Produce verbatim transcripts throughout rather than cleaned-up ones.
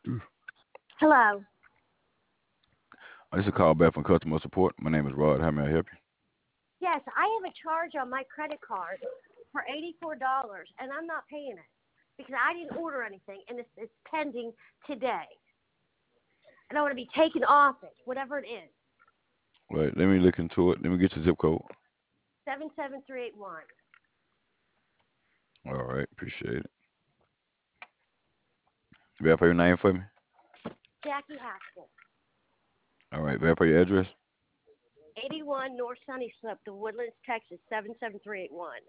Hello. Uh, This is a call back from customer support. My name is Rod. How may I help you? Yes, I have a charge on my credit card for eighty-four dollars and I'm not paying it because I didn't order anything, and it's, it's pending today. And I want to be taken off it, whatever it is. Right, let me look into it. Let me get your zip code. seven seven three eight one. All right, appreciate it. Verify your name for me. Jackie Haskell. All right, verify your address. eighty-one North Sunny Slope, The Woodlands, Texas, seven seven three eight one.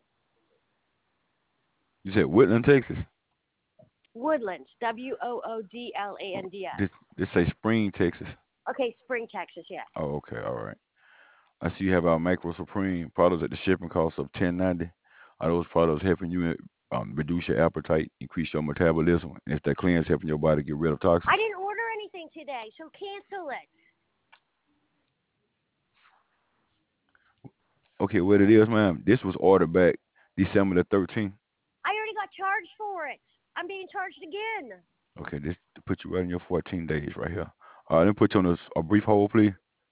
You said Woodland, Texas. Woodlands, W O O D L A Oh, N D S. this this say Spring, Texas. Okay, Spring, Texas, yes. Oh, okay, all right. I see you have our Macro Supreme products at the shipping cost of ten ninety. Are those products helping you um, reduce your appetite, increase your metabolism, and if that cleanse helping your body get rid of I toxins? didn't order anything today, so cancel it. Okay, what it is, ma'am? This was ordered back December the thirteenth. I already got charged for it. I'm being charged again. Okay, this to put you right in your fourteen days right here. Uh, let me put you on a, s- a brief hold, please.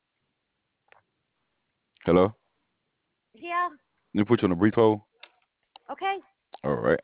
Hello? Yeah, Let me put you on a brief hold. okay. All right.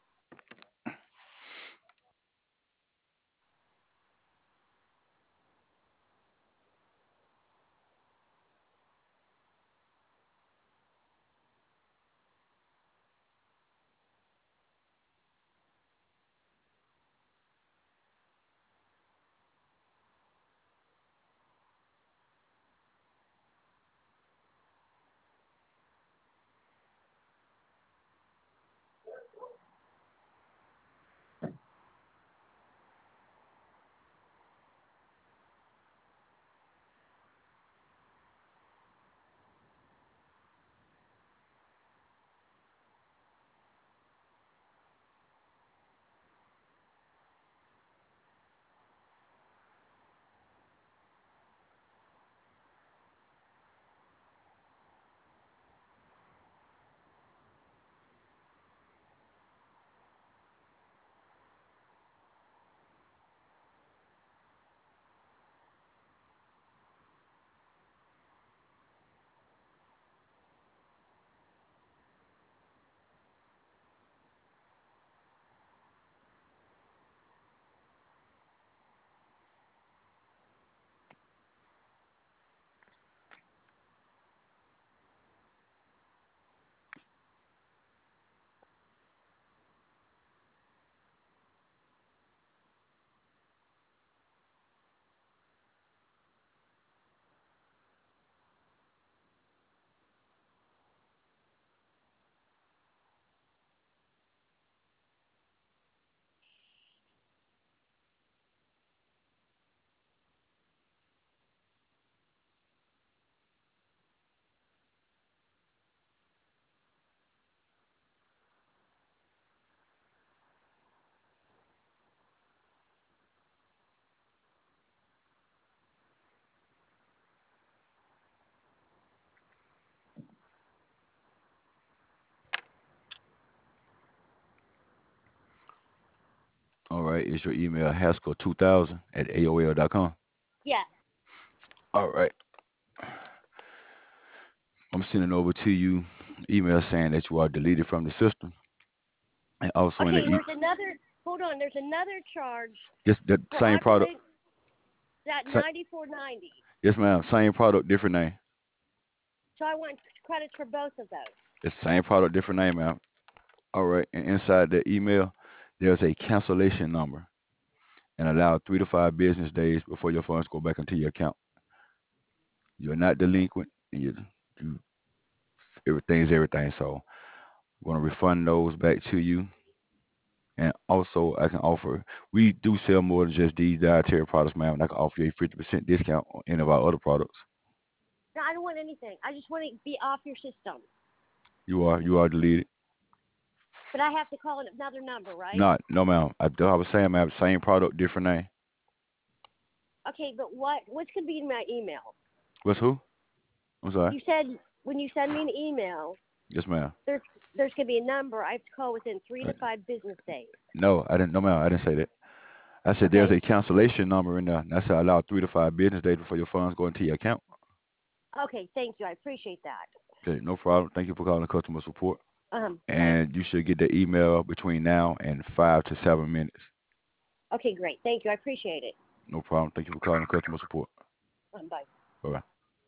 All right. Is your email Haskell two thousand at A O L dot com? Yes. All right. I'm sending over to you email saying that you are deleted from the system. And also in the Okay, e- there's another, hold on, there's another charge just the for same product. Aqualink, that Sa- ninety-four ninety. yes, ma'am. Same product, different name. So I want credits for both of those. It's same product, different name, ma'am. All right. And inside the email, there's a cancellation number and allow three to five business days before your funds go back into your account. You're not delinquent, and you, you everything's everything. So we're gonna refund those back to you. And also, I can offer. We do sell more than just these dietary products, ma'am. And I can offer you a fifty percent discount on any of our other products. No, I don't want anything. I just want to be off your system. You are you are deleted. But I have to call another number, right? Not no, ma'am. I, I was saying, ma'am, same product, different name. Okay, but what what's going to be in my email? What's who? I'm sorry. You said when you send me an email, Yes, ma'am. there's there's going to be a number I have to call within three Uh, to five business days. No, I didn't. No, ma'am. I didn't say that. I said there's Okay. a cancellation number in there. That's allow three to five business days before your funds go into your account. Okay. Thank you. I appreciate that. Okay, no problem. Thank you for calling customer support. Um. Thanks. And you should get the email between now and five to seven minutes. Okay. Great. Thank you. I appreciate it. No problem. Thank you for calling customer support. Um, bye. Bye bye.